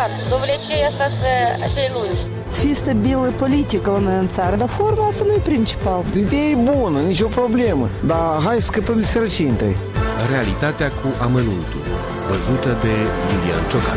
important. Dovlecei asta așa e lungi. Să fie stabilă politică la noi în țară, dar forma asta nu e principal. Ideea e bună, nicio problemă, dar hai să scăpăm de sărăcie. Realitatea cu amănuntul, văzută de Lilian Ciocan.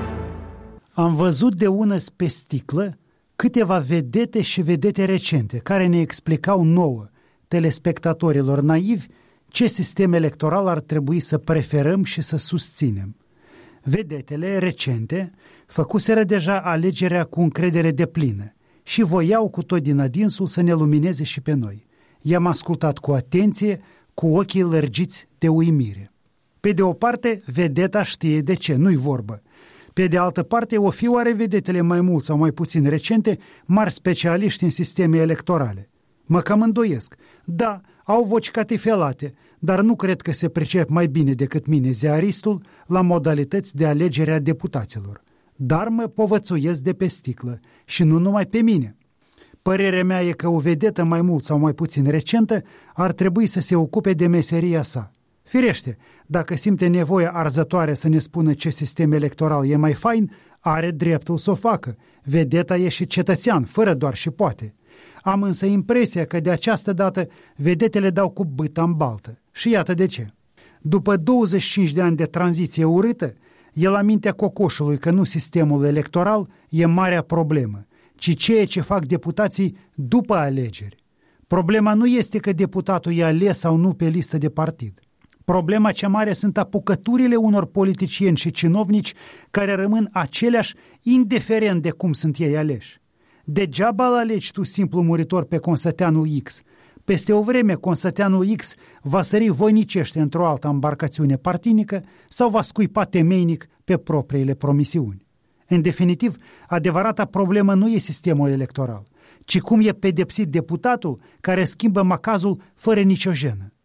Am văzut de unăs pe sticlă câteva vedete și vedete recente care ne explicau nouă, telespectatorilor naivi, ce sistem electoral ar trebui să preferăm și să susținem. Vedetele recente făcuseră deja alegerea cu încredere deplină și voiau cu tot din adinsul să ne lumineze și pe noi. I-am ascultat cu atenție, cu ochii lărgiți de uimire. Pe de o parte, vedeta știe de ce, nu-i vorbă. Pe de altă parte, o fi oare vedetele mai mult sau mai puțin recente mari specialiști în sisteme electorale? Mă cam îndoiesc. Da, au voci catifelate, dar nu cred că se pricep mai bine decât mine, ziaristul, la modalități de alegere a deputaților. Dar mă povățuiesc de pe sticlă și nu numai pe mine. Părerea mea e că o vedetă mai mult sau mai puțin recentă ar trebui să se ocupe de meseria sa. Firește, dacă simte nevoia arzătoare să ne spună ce sistem electoral e mai fain, are dreptul să o facă. Vedeta e și cetățean, fără doar și poate. Am însă impresia că de această dată vedetele dau cu bâta în baltă. Și iată de ce. După 25 de ani de tranziție urâtă, e la mintea cocoșului că nu sistemul electoral e marea problemă, ci ceea ce fac deputații după alegeri. Problema nu este că deputatul e ales sau nu pe listă de partid. Problema cea mare sunt apucăturile unor politicieni și cinovnici care rămân aceleași indiferent de cum sunt ei aleși. Degeaba îl alegi tu simplu muritor pe Consăteanul X. Peste o vreme Consăteanul X va sări voinicește într-o altă embarcațiune partinică sau va scuipa temeinic pe propriile promisiuni. În definitiv, adevărata problemă nu e sistemul electoral, ci cum e pedepsit deputatul care schimbă macazul fără nicio jenă.